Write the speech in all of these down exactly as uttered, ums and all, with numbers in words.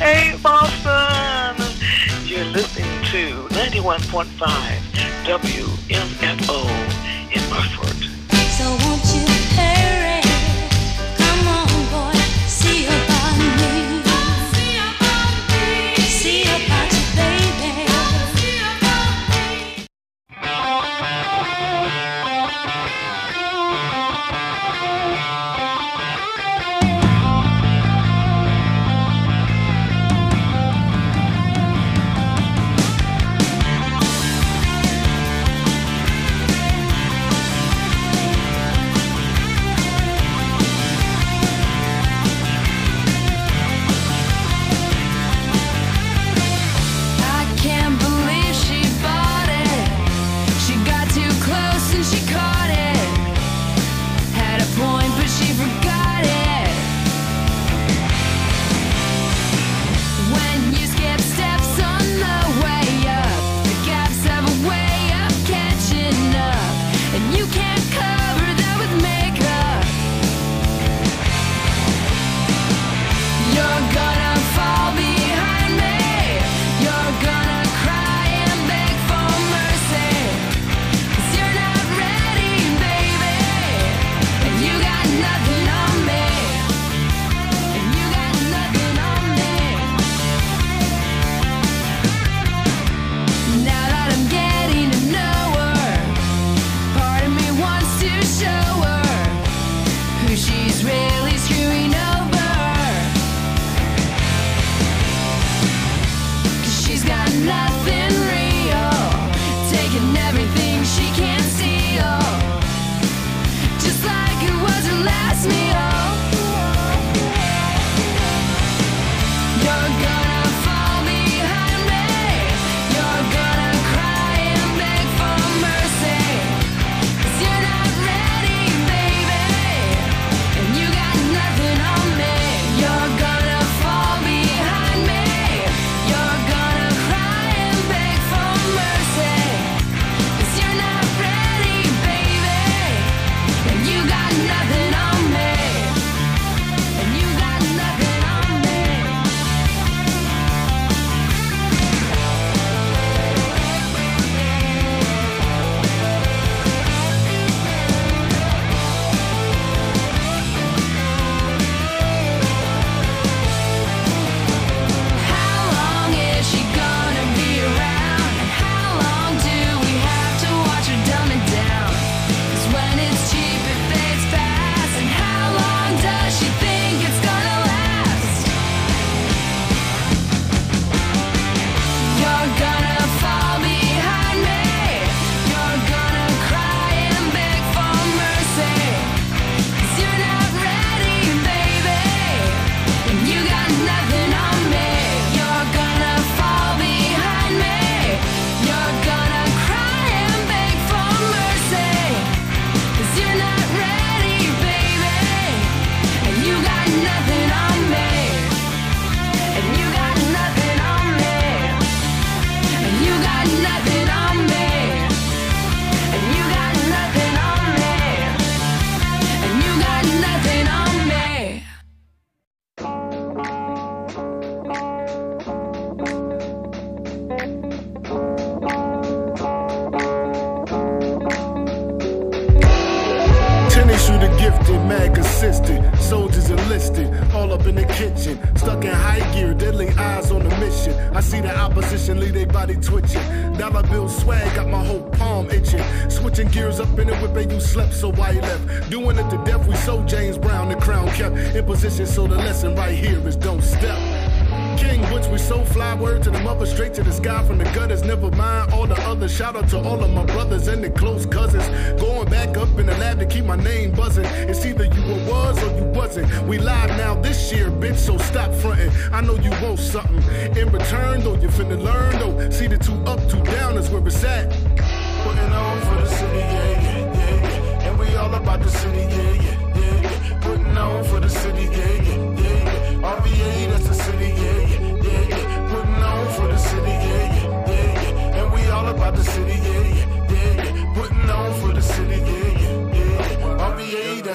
Hey, Boston! You're listening to ninety-one point five W M F O in Marford. So won't you hurry? Come on, boy, see about me. See about me. See about you, baby. See about me. mad consistent, soldiers enlisted, all up in the kitchen, stuck in high gear, deadly eyes on the mission. I see the opposition leave their body twitching. Dollar bill swag got my whole palm itching. Switching gears up in the whip and you slept, so why you left? Doing it to death, we sold James Brown, the crown kept in position, so the lesson right here is don't step. King Butch, we so fly, word to the mother, straight to the sky from the gutters, never mind all the others. Shout out to all of my brothers and the close cousins. Going back up in the lab to keep my name buzzing. It's either you were was or you wasn't. We live now this year, bitch, so stop fronting. I know you want something in return, though you finna learn, though. See the two up, two down is where it's at. Putting on for the city, yeah, yeah, yeah, yeah. And we all about the city, yeah, yeah, yeah, yeah. Putting on for the city, yeah, yeah, yeah, yeah. R V A, that's the city, yeah, yeah, yeah, yeah. Putting on for the city, yeah, yeah, yeah, yeah. And we all about the city, yeah, yeah, yeah, yeah. Putting on for the city, yeah, yeah, yeah, yeah. R V A, that's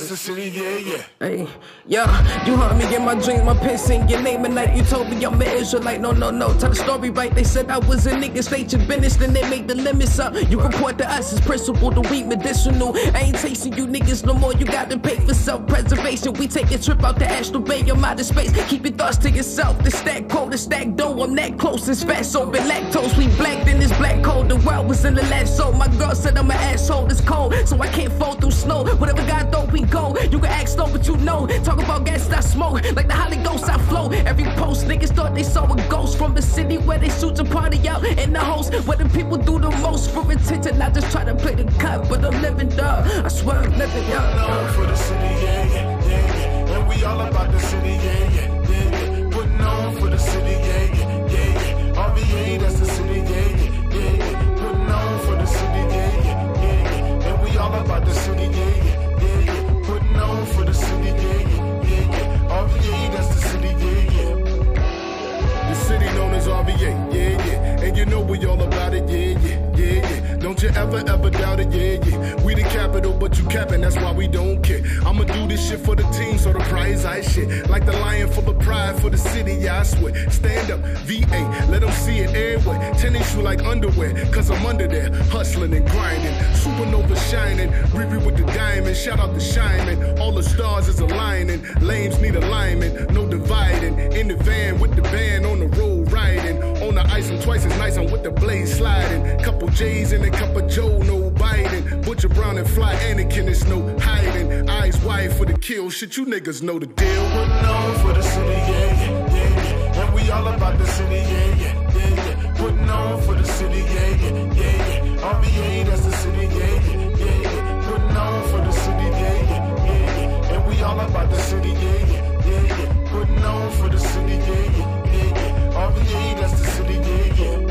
that's the city, yeah, yeah. Hey, yeah, you heard me in my dreams, my pen sing your name at night. You told me I'm an Israelite, no, no, no, tell the story right. They said I was a nigga, state your business, then they make the limits up. You report to us as principle, the weed medicinal. I ain't chasing you niggas no more, you got to pay for self-preservation. We take a trip out to Astral Bay, your mind is space. Keep your thoughts to yourself, the stack cold, the stack dough. I'm that close, it's fat, so been lactose. We blacked in this black cold, the world was in the last so. My girl said I'm an asshole, it's cold, so I can't fall through snow. Whatever God thought we go, you can ask though, but you know. Talk about gas I smoke, like the Holy Ghost I flow. Every post, niggas thought they saw a ghost from the city where they shoot your party out in the host, where the people do the most for attention. I just try to play the cut, but I'm living up. I swear I'm living up. Known for the city, yeah, yeah, yeah, yeah. And we all about the city, yeah, yeah, yeah, yeah. Putting on for the city, yeah, yeah, yeah, yeah. R V A, that's the city, yeah, yeah, yeah, yeah. Putting on for the city, yeah, yeah, yeah, yeah. And we all about the city, yeah, yeah, yeah, yeah. Putting on for the city, yeah, yeah, yeah, yeah. R V A, that's the city, yeah, yeah. The city known as R V A, yeah, yeah. And you know we all about it, yeah, yeah, yeah, yeah. Don't you ever, ever doubt it, yeah, yeah. We the capital, but you capping, that's why we don't care. I'ma do this shit for the team, so the prize I shit. Like the lion full of pride for the city, yeah, I swear. Stand up, V A, let them see it everywhere. Tennis shoe like underwear, cause I'm under there. Hustling and grinding, supernova shining. Riri with the diamond, shout out to Shining. All the stars is aligning, lames need alignment, no dividing. In the van with the band, on the road riding. On the ice, I'm twice as nice, I'm with the blade sliding. Couple J's and a cup of Joe, no Biden. Butcher Brown and Fly Anakin, it's no hiding. Eyes wide for the kill, shit, you niggas know the deal. We're known for the city, yeah, yeah, yeah, yeah. And we all about the city, yeah, yeah, yeah, yeah. Putting on for the city, yeah, yeah, yeah, yeah. R V A, that's the city, yeah, yeah, yeah, yeah. Putting on for the city, yeah, yeah, yeah, yeah. And we all about the city, yeah, yeah, yeah, yeah. Putting on for the city, yeah, yeah, yeah, yeah. R V A, that's the city, yeah, yeah.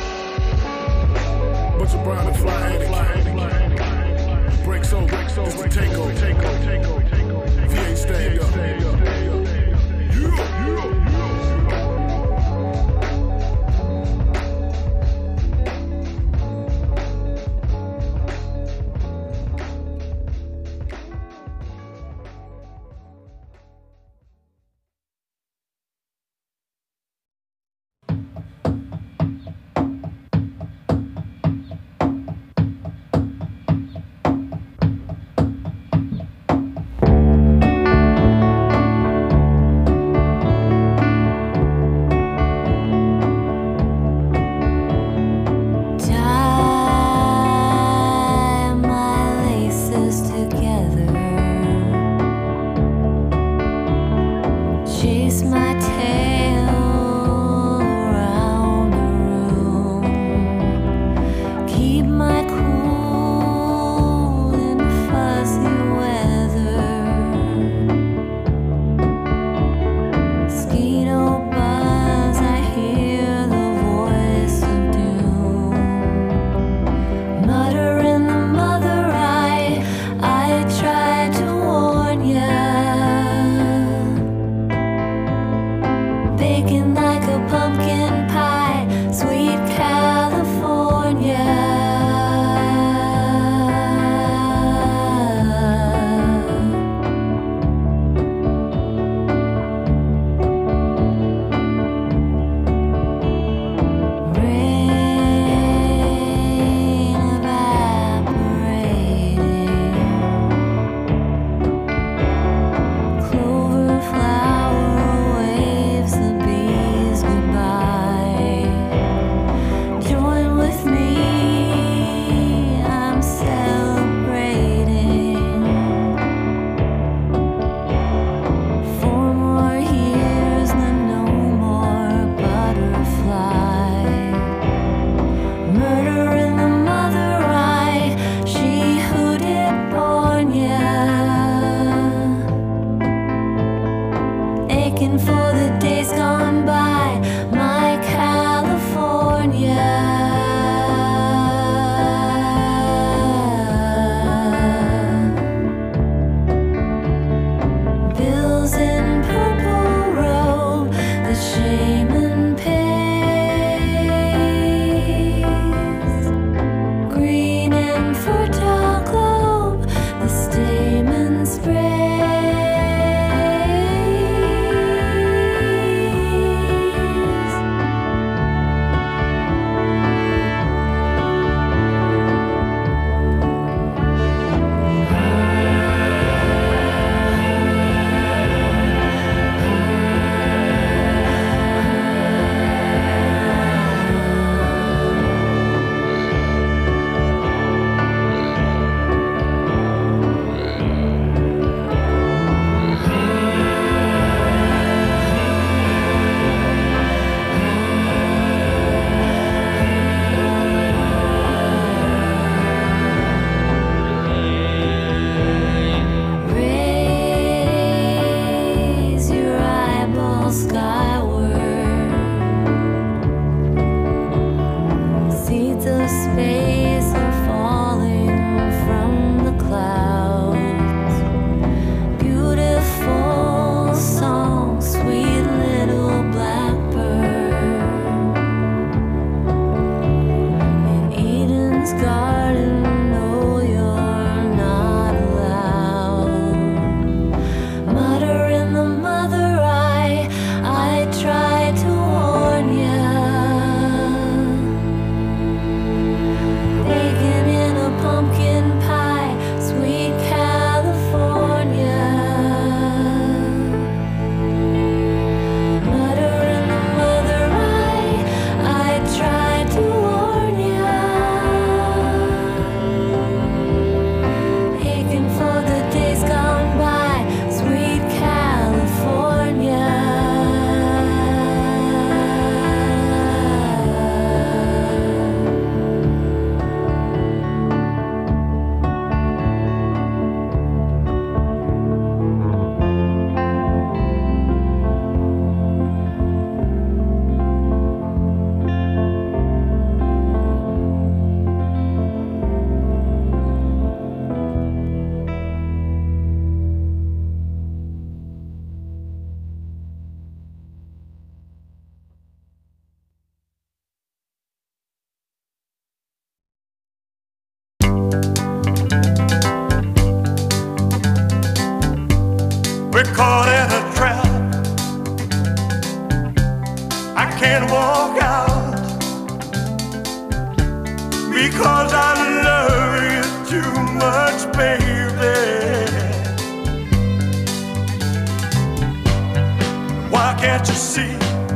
Butcher Brown and Fly Anakin. Breaks over, breaks over, this the takeover, takeover, takeover, takeover. V A stand up. Yeah, yeah. Green and fertile globe, the stamens spread. can't you see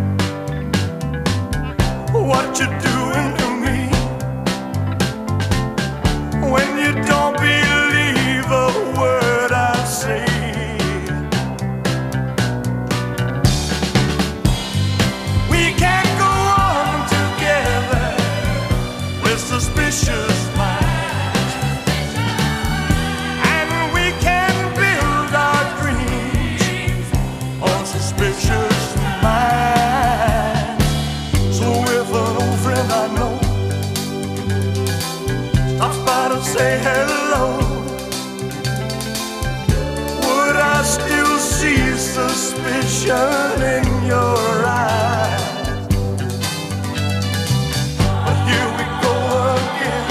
what you're doing to me? When you don't believe a word I say, we can't go on together with suspicious minds, and we can build our dreams on suspicious minds. So if an old friend I know stops by to say hello, would I still see suspicion in your eyes? But here we go again,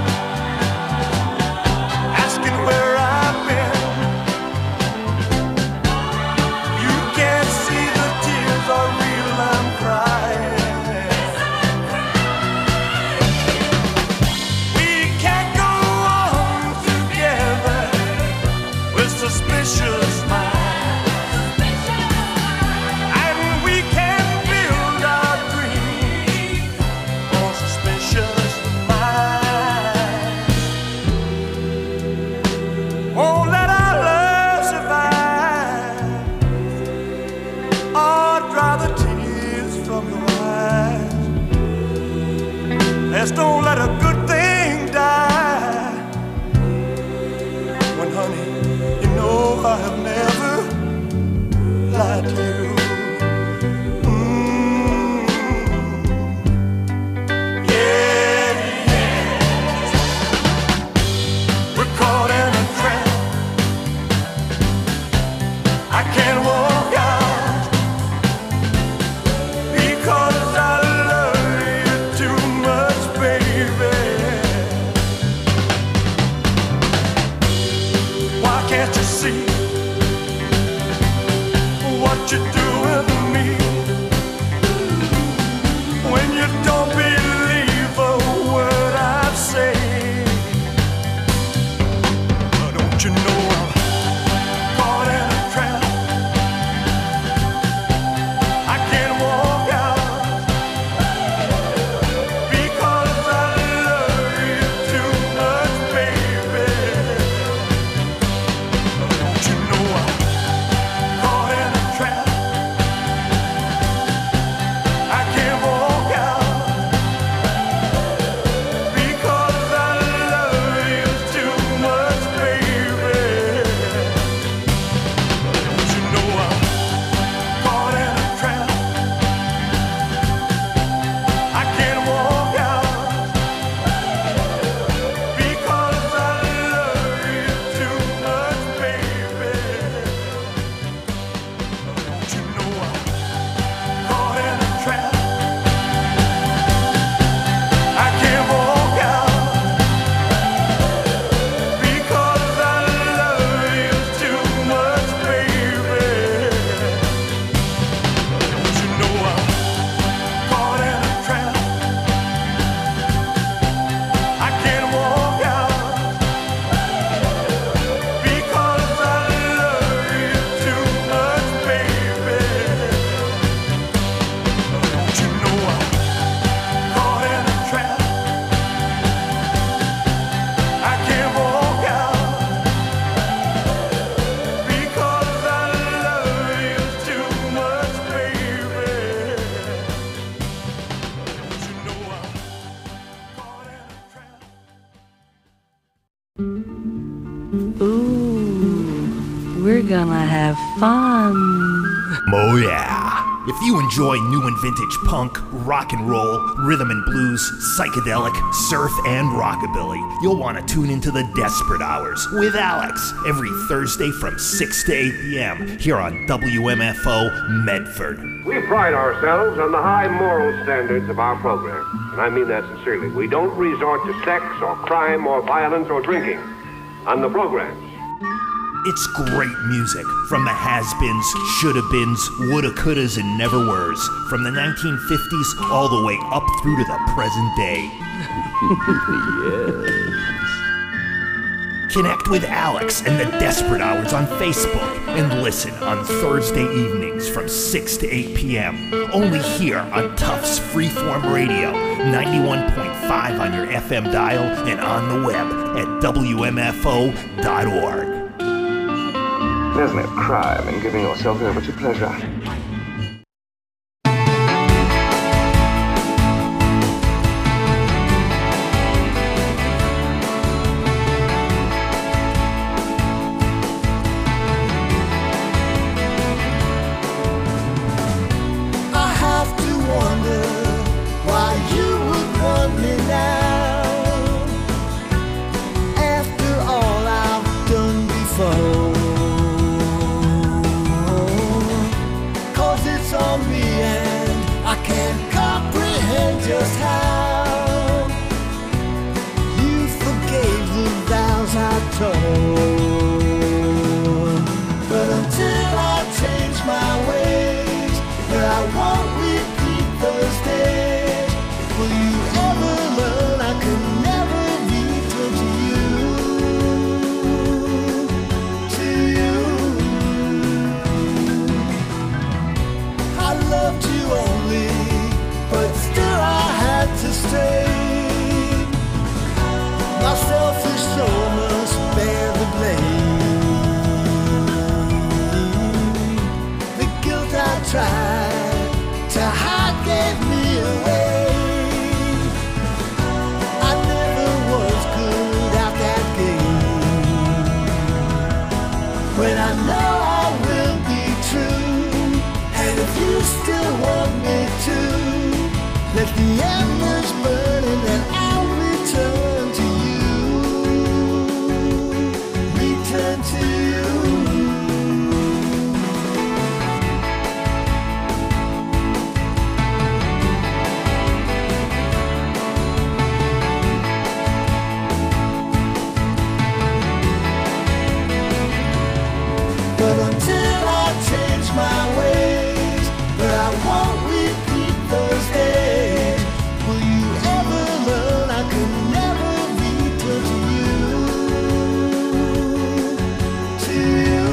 asking where I've been. You can't see the tears are real, I'm crying. We can't go on together with suspicious minds, and we can build our dreams on suspicious minds. Won't let our love survive, or dry the tears from your eyes. Let's don't let a good thing die. When, honey, you know I have never lied to you. Mm. Yeah, yeah. We're caught in a trap. I can't walk out because I love you too much, baby. Why can't you see what you're doing to me? When you don't believe a word I say, oh, don't you know I'm caught in a trap? I can't walk out because I love you too much, baby. Oh, don't you know I'm caught in a trap? I can't walk out because I love you too much, baby. Don't you know I'm caught in a trap? I can't walk out because I love you too much, baby. Don't you know I'm caught in a trap? I can't walk out because I love you too much, baby. Don't you know I'm caught in a trap? I can't walk out because I love you too much, baby. Don't you know I'm caught in a trap? I can't walk out because I love you too much, baby. Don't you know I'm caught in a trap? Ooh, we're gonna have fun. Oh yeah. If you enjoy new and vintage punk, rock and roll, rhythm and blues, psychedelic, surf, and rockabilly, you'll want to tune into the Desperate Hours with Alex every Thursday from six to eight p.m. here on W M F O Medford. We pride ourselves on the high moral standards of our program, and I mean that sincerely. We don't resort to sex or crime or violence or drinking on the programs. It's great music from the has-beens, shoulda-beens, woulda-couldas, and never-weres, from the nineteen fifties all the way up through to the present day. Yes. Connect with Alex and the Desperate Hours on Facebook and listen on Thursday evenings from six to eight p.m. Only here on Tufts Freeform Radio, ninety-one point five on your F M dial and on the web at W M F O dot org. There's no crime in giving yourself over to pleasure. Just how you forgave the vows I told, but until I change my ways, where I won't repeat those days, will you ever learn I could never return to you, to you. I loved you only, but still I had to stay. My selfish soul must bear the blame. The guilt I tried to hide gave me away. I never was good at that game. When I know I will be true, and if you still want me to, let the embers burn and then I'll return to you. Return to you. But until I change my ways, but I won't repeat those days, will you ever learn I could never return to you, to you?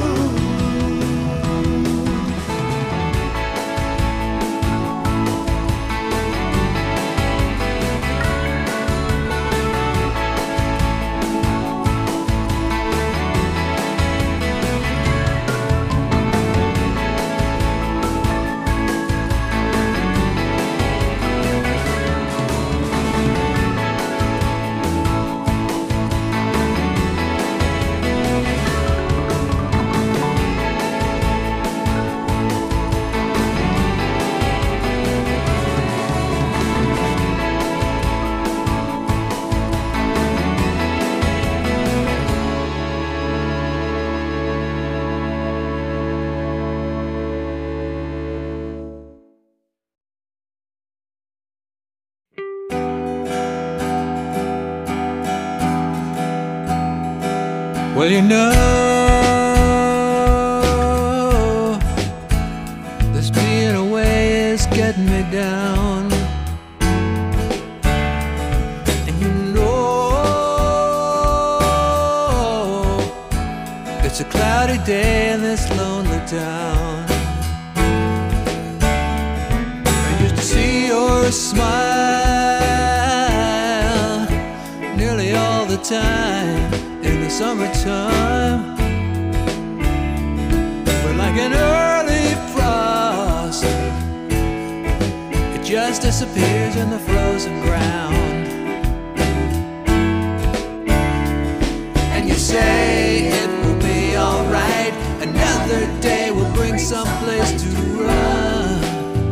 Well, you know, this being away is getting me down. And you know, it's a cloudy day in this lonely town. I used to see your smile nearly all the time in the summertime. We're like an early frost, it just disappears in the frozen ground. And you say it will be alright, another day will bring some place to run.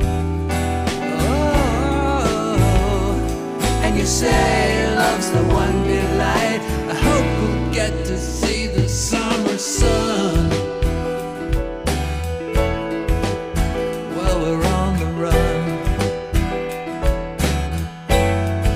Oh, and you say love's the one delight, I hope we'll get to see the summer sun. Well, we're on the run.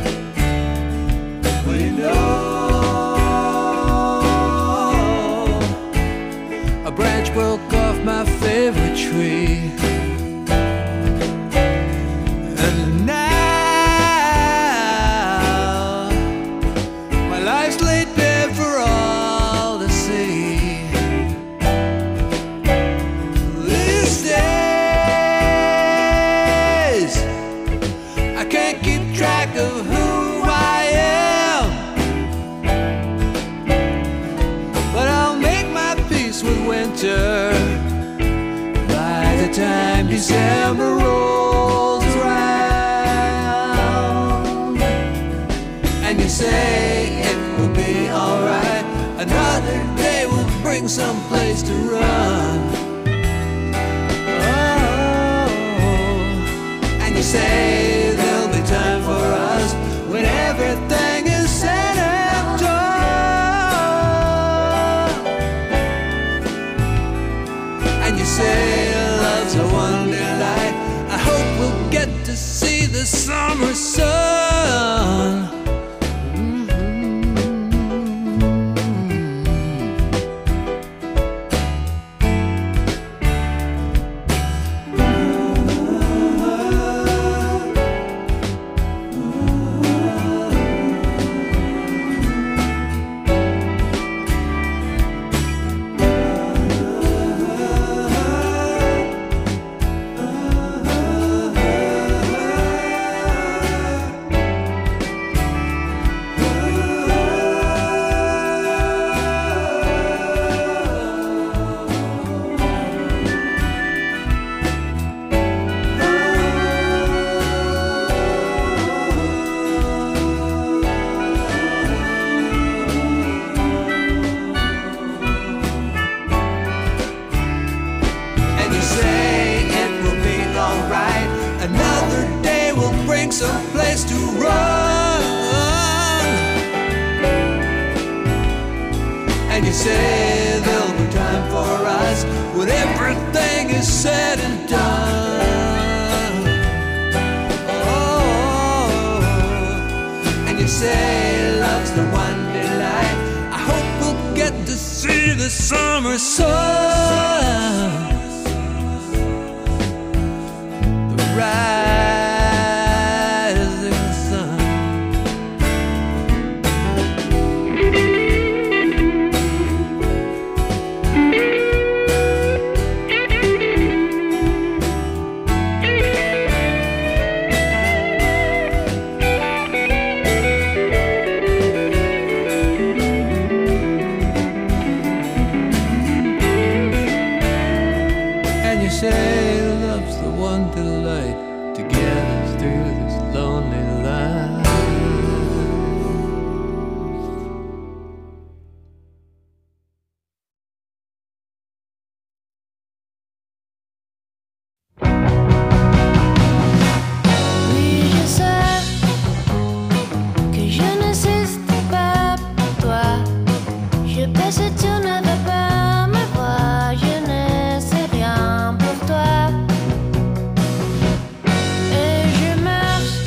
time December rolls around, and you say it will be alright, another day will bring some place to run. Oh, and you say there'll be time for us when everything is said and done. And you say love's a one delight, I hope we'll get to see the summer sun. Some place to run, and you say there'll be time for us when everything is said and done. Oh, and you say love's the one delight, I hope we'll get to see the summer sun. The ride Et je marche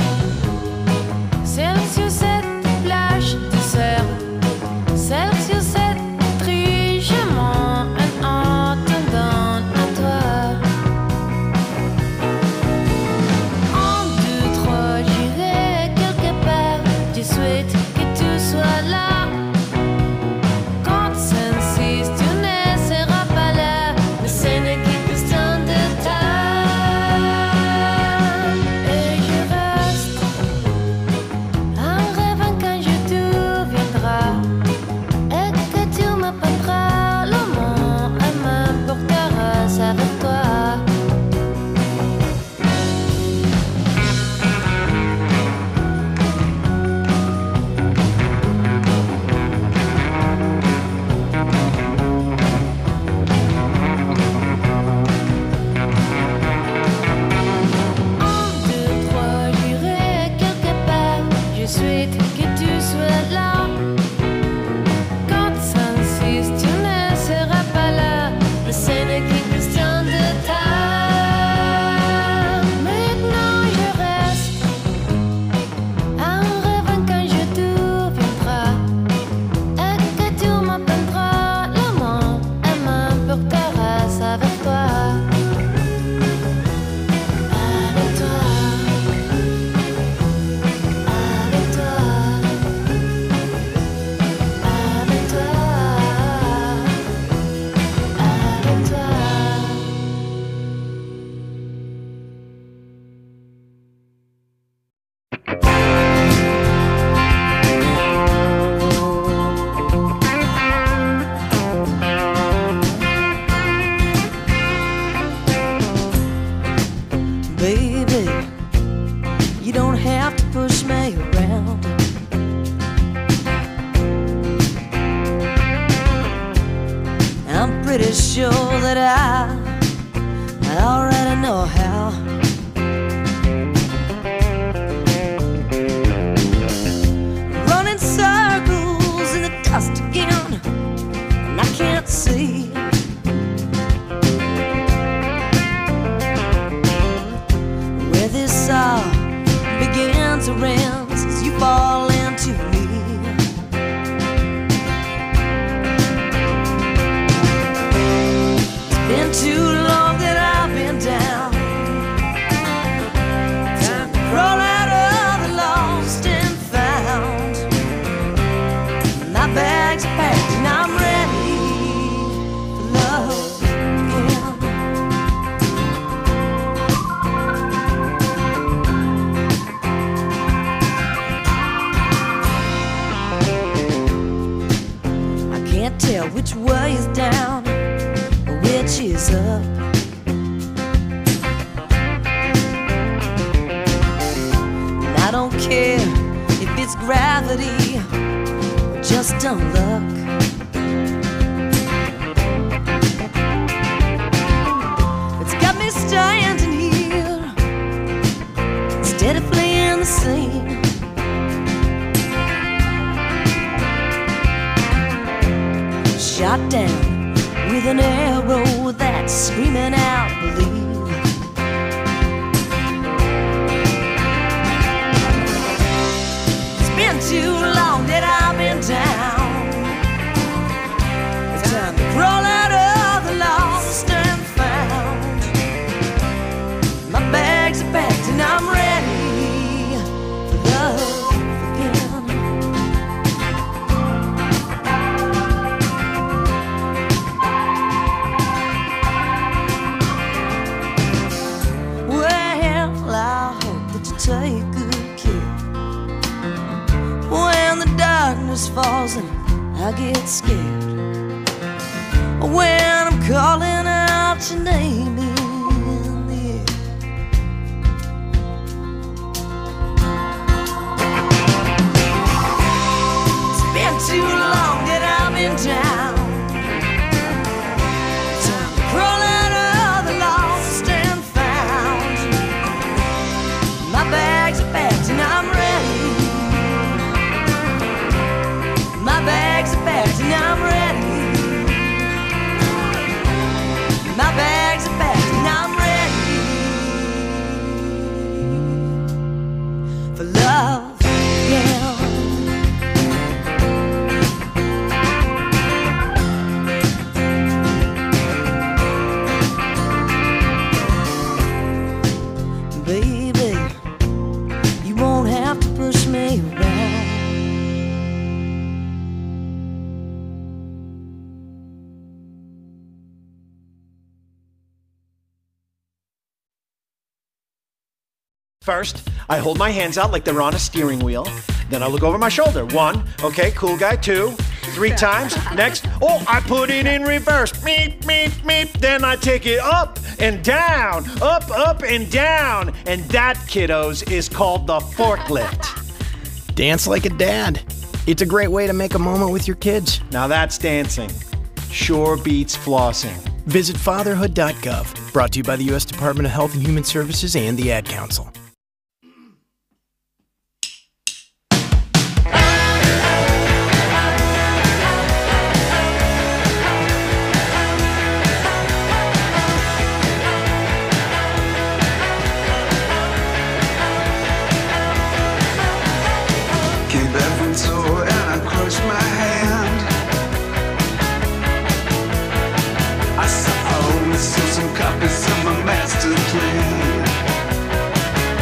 Baby, you don't have to push me around. I'm pretty sure that I, I already know how. Running circles in the dust again, and I can't see where this all begins or ends as you fall into me. Been too long that I've been down. Time to crawl out of the lost and found. My bags are packed and I'm ready for love again. I can't tell which way is down, which is up. And I don't care if it's gravity or just dumb luck. It's got me standing here instead of fleeing the scene. Shot down with an arrow that's screaming out, believe. It's been too long that I've been down. It's time to crawl out of the lost and found. My bags are packed and I'm ready for love. Take good care. When the darkness falls and I get scared, when I'm calling out your name in the air. It's been too long that I've been down. Time to crawl out of the lost and found. My bags are packed and I'm ready. My bags are packed and I'm ready. My bags are packed and I'm ready for love, yeah. Baby, you won't have to push me around. First, I hold my hands out like they're on a steering wheel. Then I look over my shoulder. One, okay, cool guy. Two, three times. Next, oh, I put it in reverse. Meep, meep, meep. Then I take it up and down, up, up, and down. And that, kiddos, is called the forklift. Dance like a dad. It's a great way to make a moment with your kids. Now that's dancing. Sure beats flossing. Visit fatherhood dot gov. Brought to you by the U S Department of Health and Human Services and the Ad Council. Still some copies of my master plan.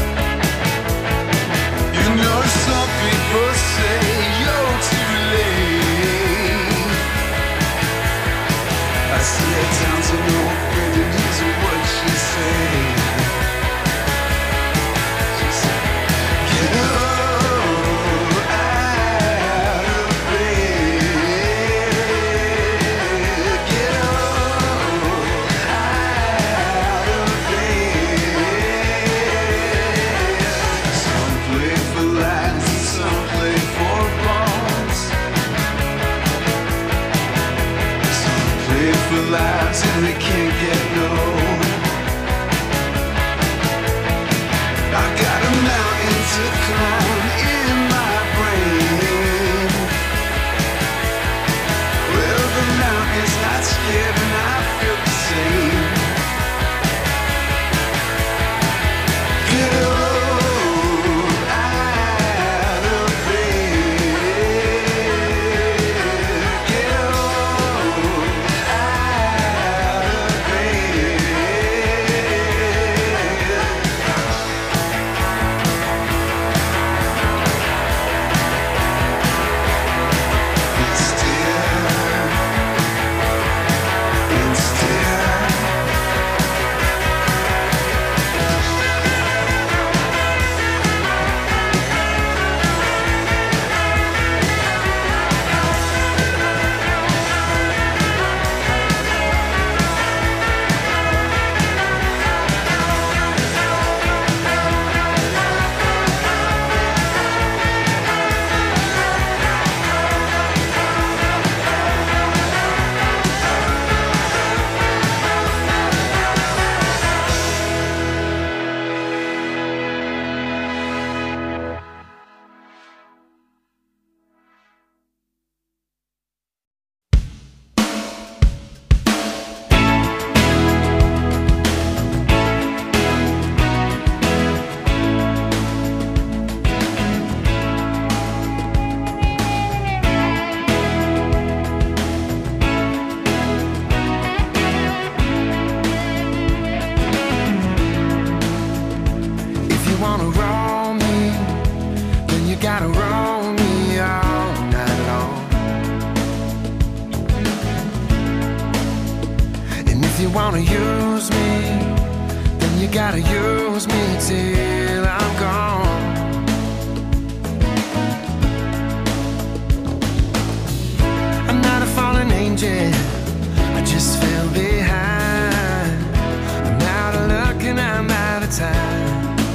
wanna use me, then you gotta use me till I'm gone. I'm not a fallen angel, I just fell behind. I'm out of luck and I'm out of time.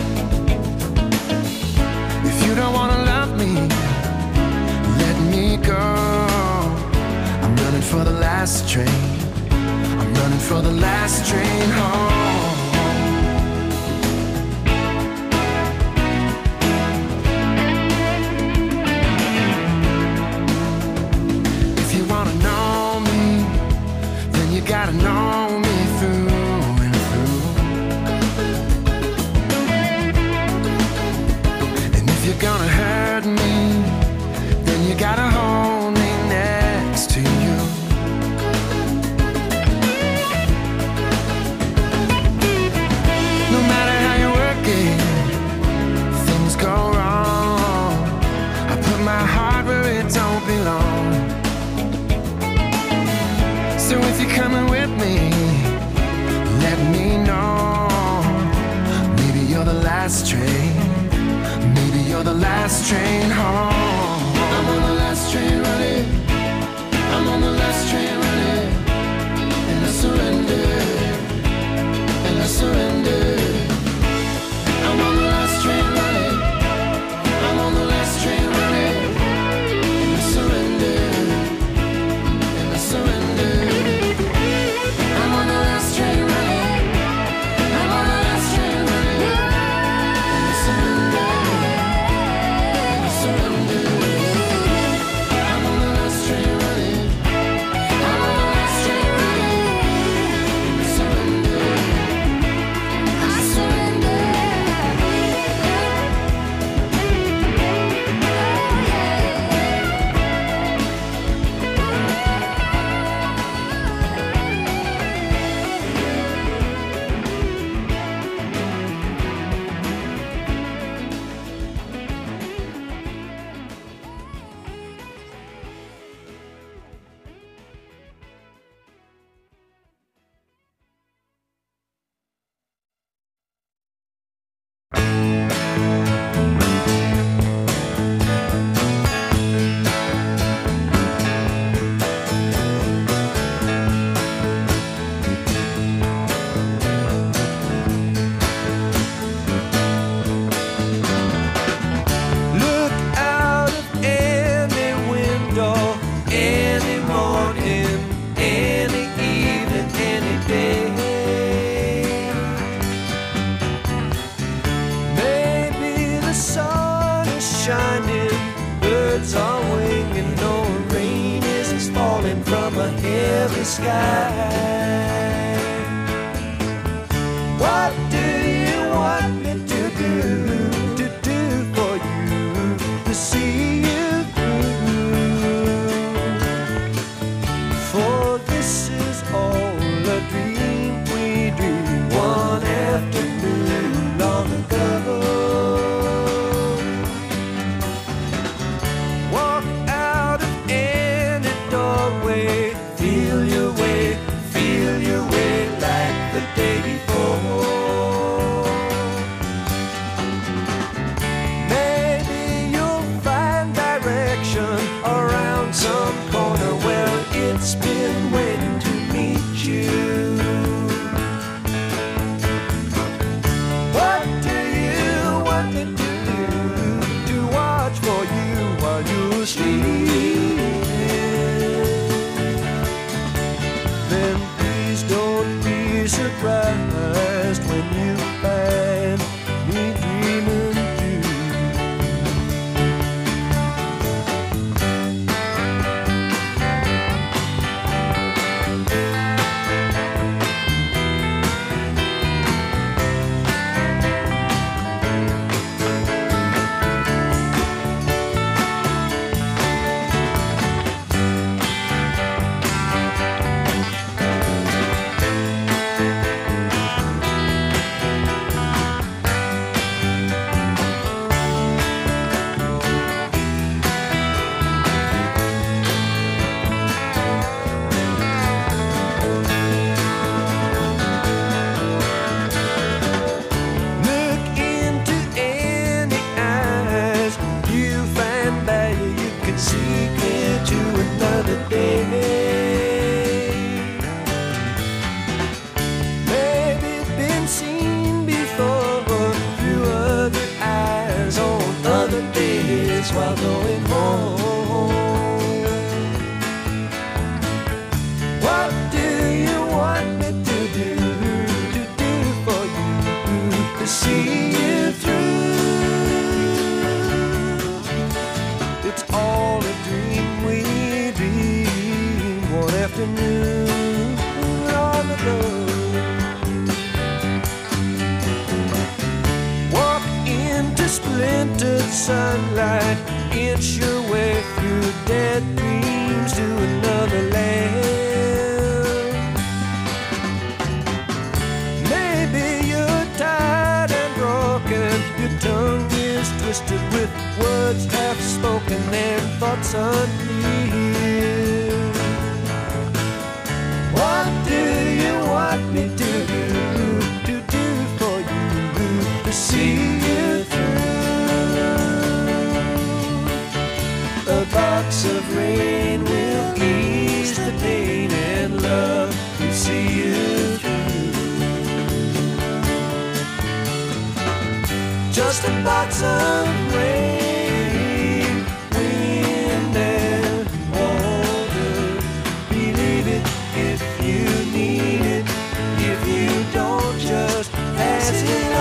If you don't wanna love me, let me go. I'm running for the last train. I'm running for the last train home. If you wanna know me, then you gotta know me through and through. And if you're gonna hurt me, then you gotta hold me next to you. No matter how you work it, things go wrong. I put my heart where it don't belong. So if you're coming with me, let me know. Maybe you're the last train. Maybe you're the last train home. I'm on the last train running. I'm on the last train running. And I surrender. And I surrender. I'm on the last train running. I'm on the last train running. And I surrender. And I surrender. I'm on the last train running. I'm on the last train running. And I surrender. And I surrender. I'm on the last train running. I'm on the last train running. And I surrender. I surrender. Look out of any window, any morning, any evening, any day. Maybe the sun is shining, birds are winging, no rain is falling from a heavy sky. What do you want me to do, to do for you, to see you through? For this is all a dream we dreamed one afternoon long ago. Walk out of any doorway, feel your way, feel your way like the day before. seen before through other eyes on other days while going home. What do you want me to do, to do for you, to see you through? It's all a dream we dream one afternoon on the road. Walk into splintered sunlight, inch your way through dead dreams to another land. Maybe you're tired and broken, your tongue is twisted with words half spoken and thoughts unclear. What do you want me to do, to do for you, to see you through? A box of rain will ease the pain, and love will see you through. Just a box of rain, wind and water. Believe it if you need it. If you don't, just pass it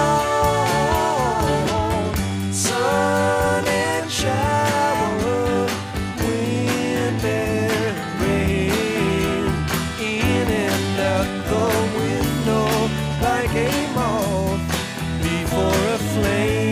on. Sun and shower, wind and rain, in and out the window like a moth before a flame.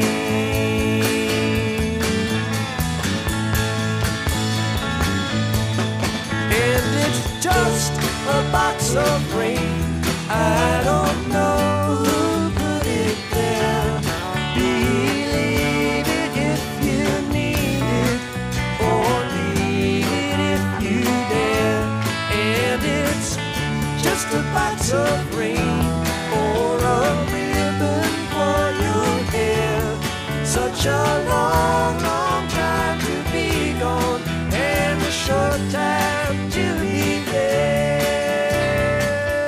And it's just a box of rain. I don't know who put it there. Believe it if you need it, or leave it if you dare. And it's just a box of rain, or a ribbon for your hair. Such a long, long time to be gone, and a short time to be there.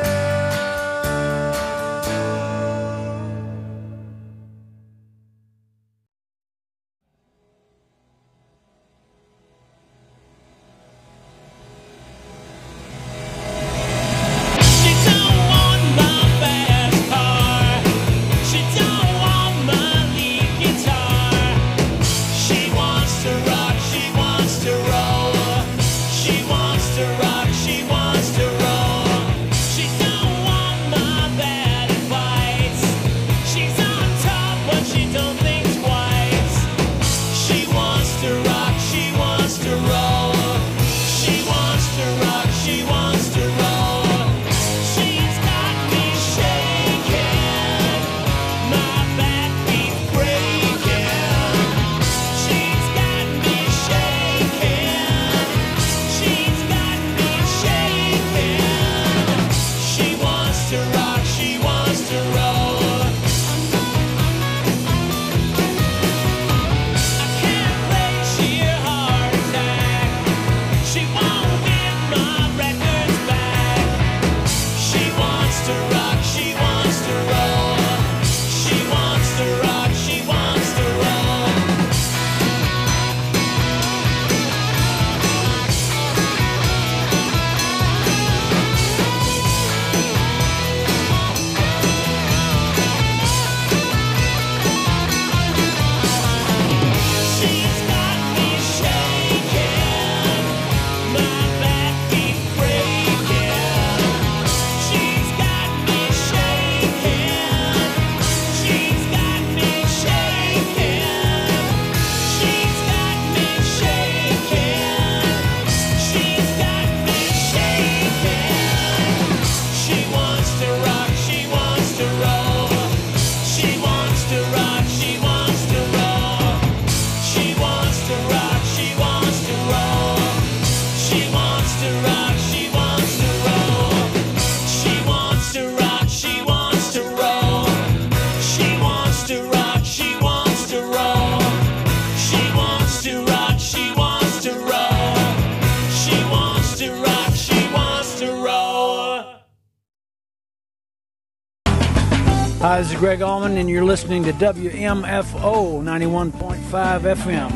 Hi, this is Greg Allman, and you're listening to W M F O ninety-one point five F M.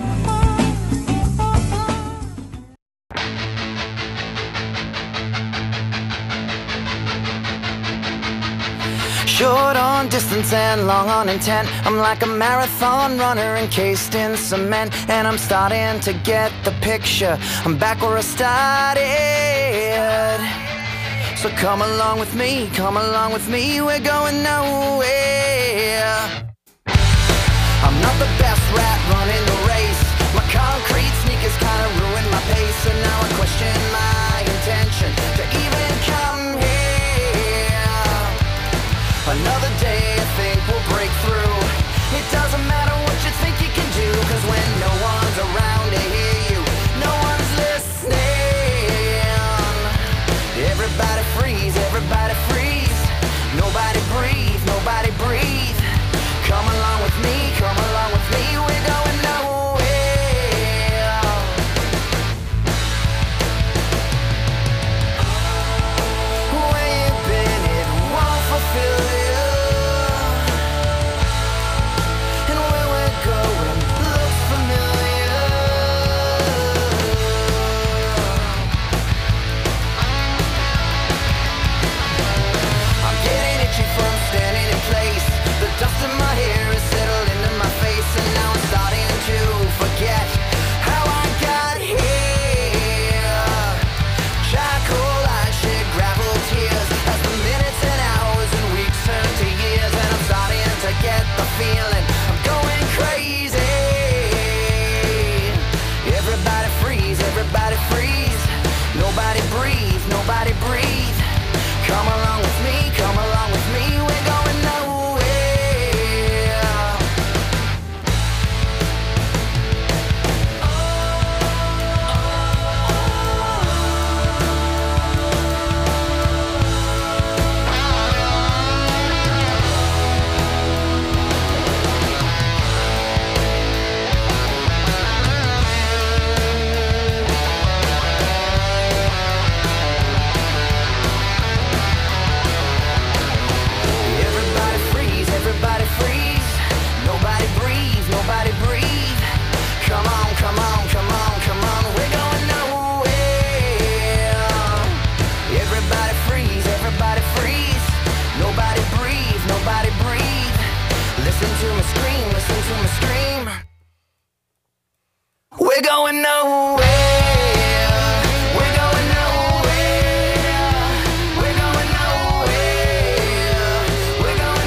Short on distance and long on intent. I'm like a marathon runner encased in cement, and I'm starting to get the picture. I'm back where I started. So come along with me, come along with me, we're going nowhere. I'm not the best rat running the race. My concrete sneakers kinda ruined my pace, and now I question my intention to even come here. Another day I think we'll break through. It doesn't matter what you think you can do, cause when no one's around to hear you, no one's listening. Everybody freeze, everybody freeze. Nobody breathe, nobody breathe. Come along with me, come along with me, we're going nowhere. Where you been, it won't fulfill you. And where we're going looks familiar. I'm getting itchy from standing in place. The dust in my hair is settled into my face, and now I'm starting to forget how I got here. Charcoal, I shed gravel tears as the minutes and hours and weeks turn to years, and I'm starting to get the feeling I'm going crazy. Everybody freeze, everybody freeze. Nobody breathe, nobody breathe. Come along with me, come along with me, we're going nowhere. Everybody freeze, everybody freeze. Nobody breathe, nobody breathe. Come on, come on, come on, come on, we're going nowhere. Everybody freeze, everybody freeze. Nobody breathe, nobody breathe. Listen to me scream, listen to me scream. We're going nowhere. We're going nowhere. We're going nowhere. We're going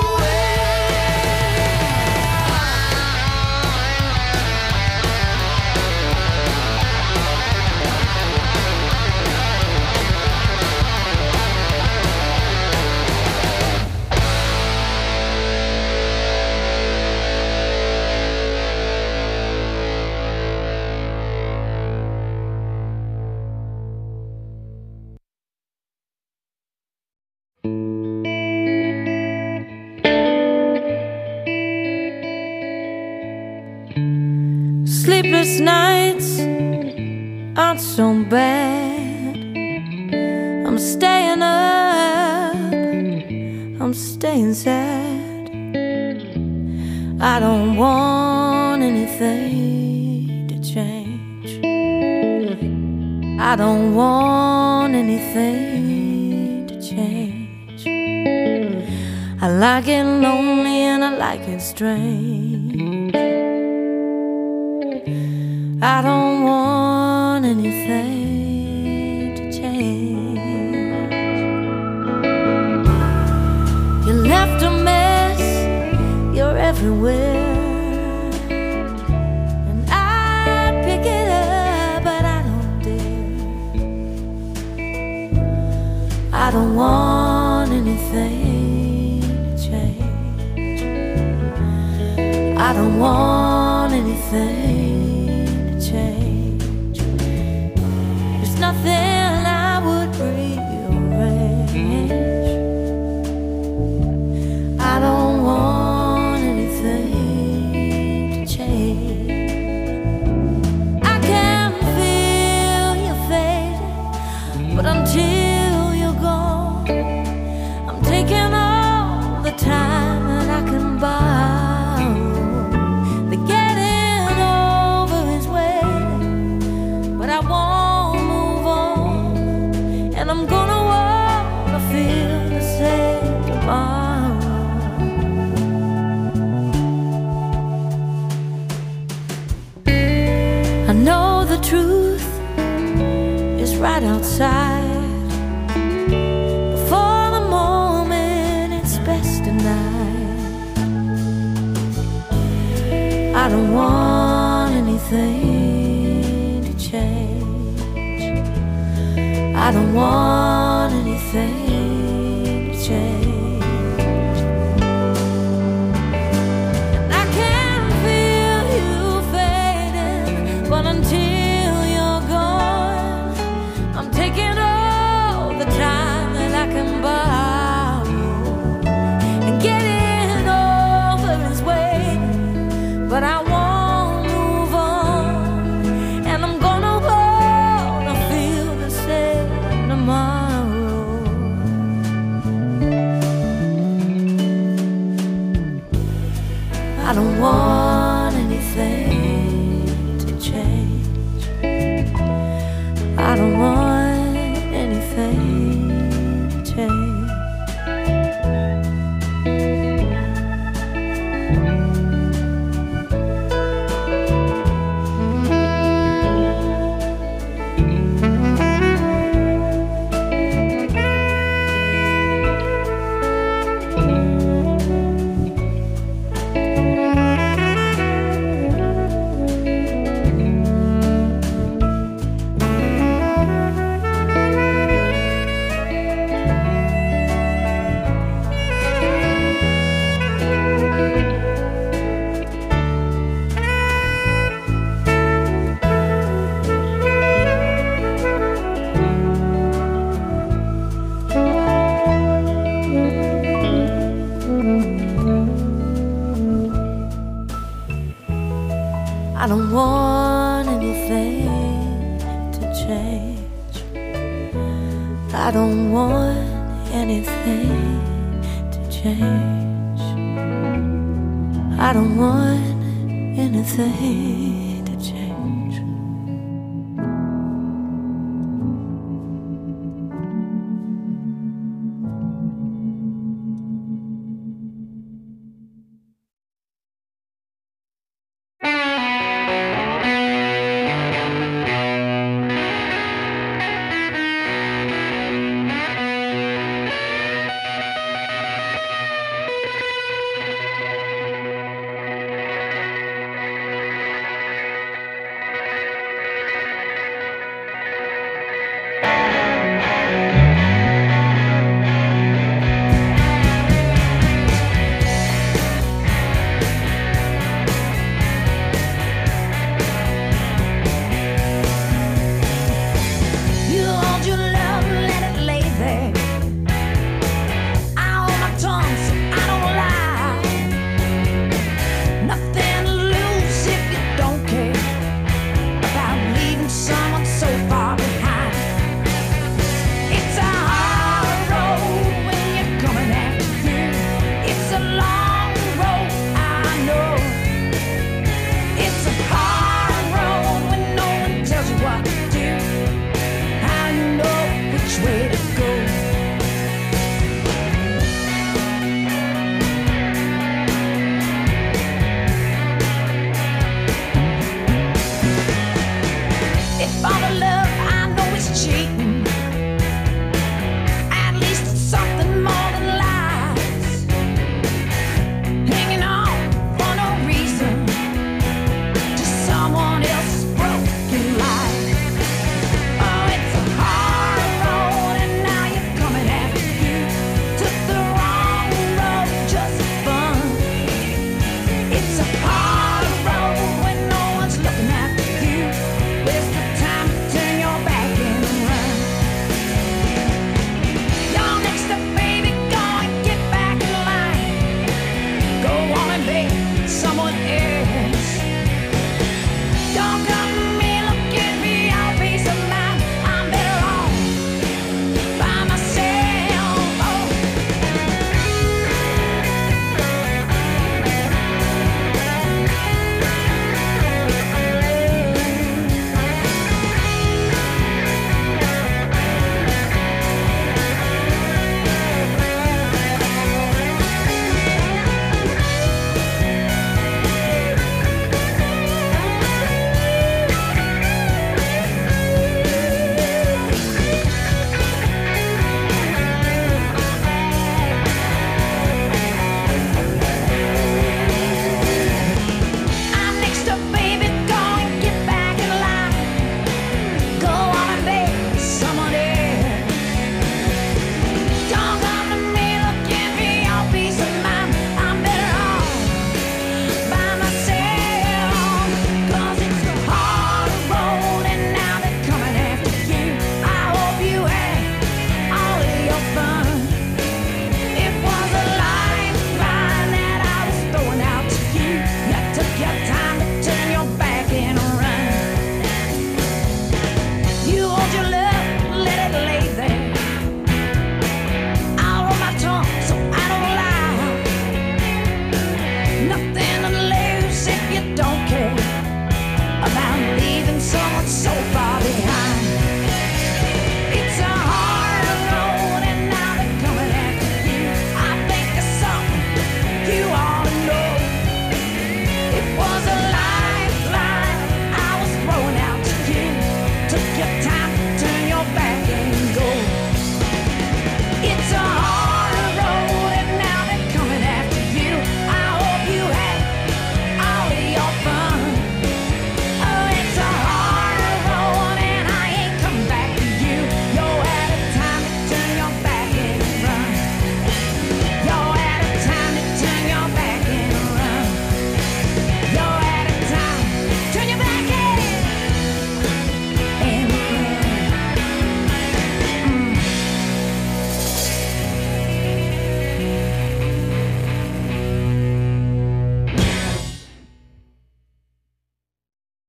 Sleepless nights aren't so bad. I'm staying up, I'm staying sad. I don't want anything to change. I don't want anything to change. I like it lonely and I like it strange. I don't want anything to change. You left a mess, you're everywhere, and I pick it up, but I don't dare. I don't want anything to change. I don't want anything change. There's nothing I would rearrange. I don't want anything to change. I can feel you fading, but until you're gone, I'm taking all the time know the truth is right outside. Before the moment it's best denied. I don't want anything to change. I don't want anything to change. But until you're gone, I'm taking all the time that I can borrow and getting over his way. But I won't move on, and I'm gonna wanna feel the same tomorrow. I don't want anything. I don't want anything to change. I don't want anything to change. I don't want anything to change. I don't want anything to change.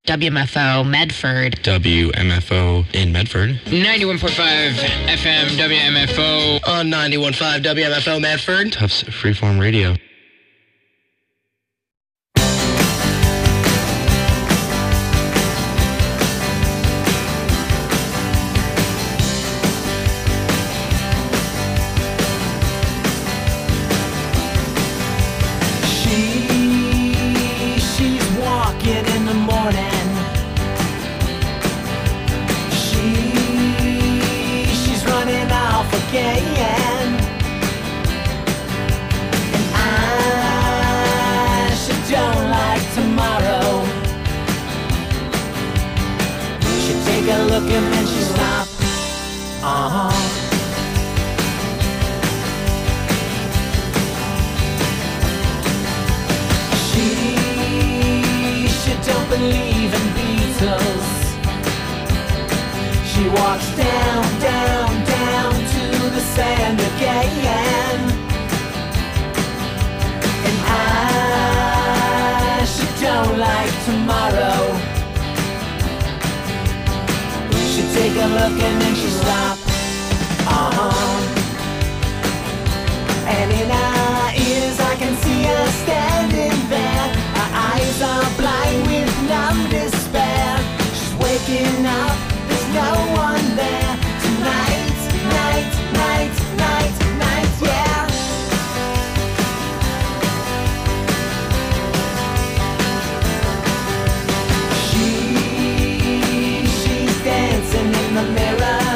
W M F O Medford. W M F O in Medford. ninety-one point five F M W M F O. On ninety-one point five W M F O Medford. Tufts Freeform Radio. And I, she don't like tomorrow. She take a look and then she stop. Uh-huh. She, she don't believe in Beatles. She walks down, down, down to the sand again. And I, she don't like tomorrow. She take a look and then she stop. Uh-huh. And in her ears I can see her standing there. Her eyes are blind with numb despair. She's waking up